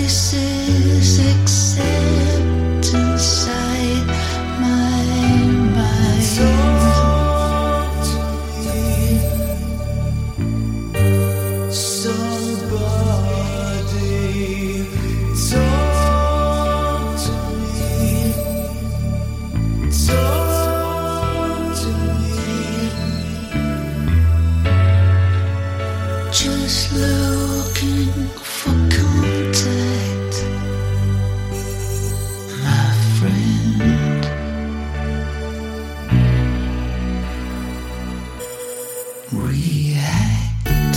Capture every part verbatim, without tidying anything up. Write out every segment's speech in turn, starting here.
pieces except inside my mind. Talk to me, somebody. Talk to me. Talk to me. Just looking for contact, my friend. React,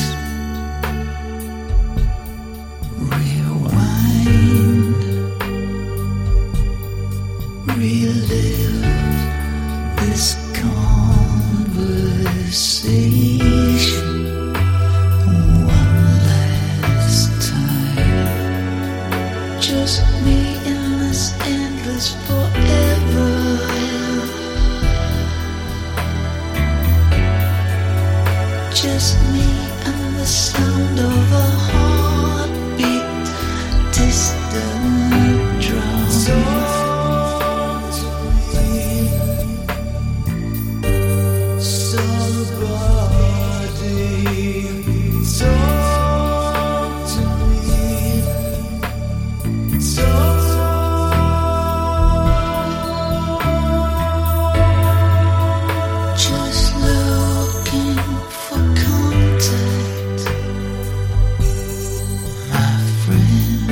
rewind, relive this conversation one last time. Just me in this endless forever. Just me and the sound of a heartbeat, distant drum. Talk to me, somebody. Talk to me. Talk. Just looking for contact, my friend.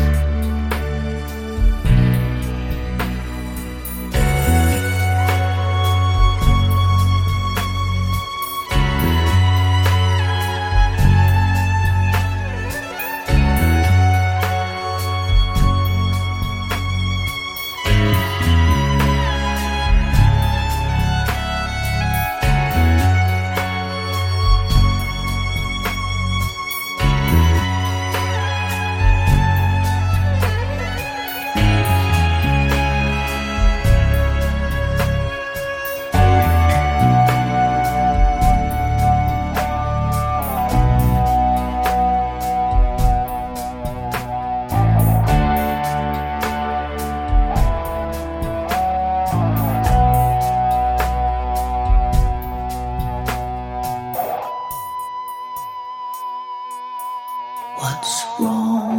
What's wrong?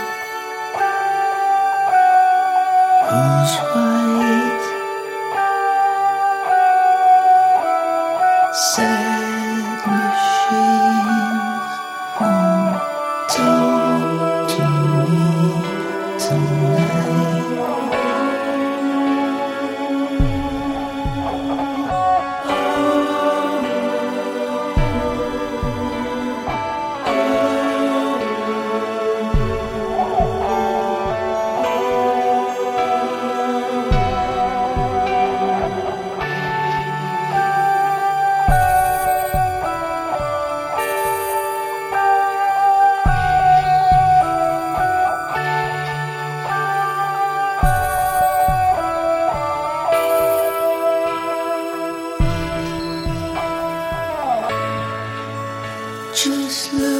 Who's right? Sad machines won't talk to me tonight. Just look.